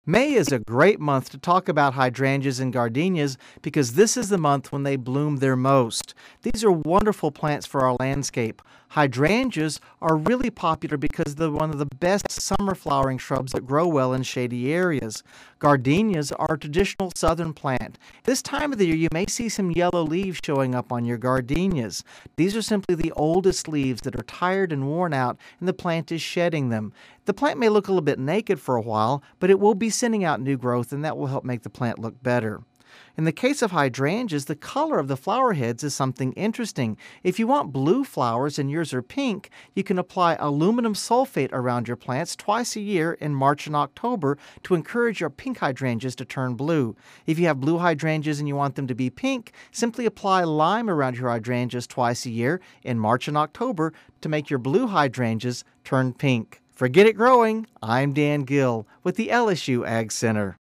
May is a great month to talk about hydrangeas and gardenias because this is the month when they bloom their most. These are wonderful plants for our landscape. Hydrangeas are really popular because they're one of the best summer flowering shrubs that grow well in shady areas. Gardenias are a traditional southern plant. This time of the year, you may see some yellow leaves showing up on your gardenias. These are simply the oldest leaves that are tired and worn out, and the plant is shedding them. The plant may look a little bit naked for a while, but it will be sending out new growth, and that will help make the plant look better. In the case of hydrangeas, the color of the flower heads is something interesting. If you want blue flowers and yours are pink, you can apply aluminum sulfate around your plants twice a year in March and October to encourage your pink hydrangeas to turn blue. If you have blue hydrangeas and you want them to be pink, simply apply lime around your hydrangeas twice a year in March and October to make your blue hydrangeas turn pink. For Get It Growing, I'm Dan Gill with the LSU Ag Center.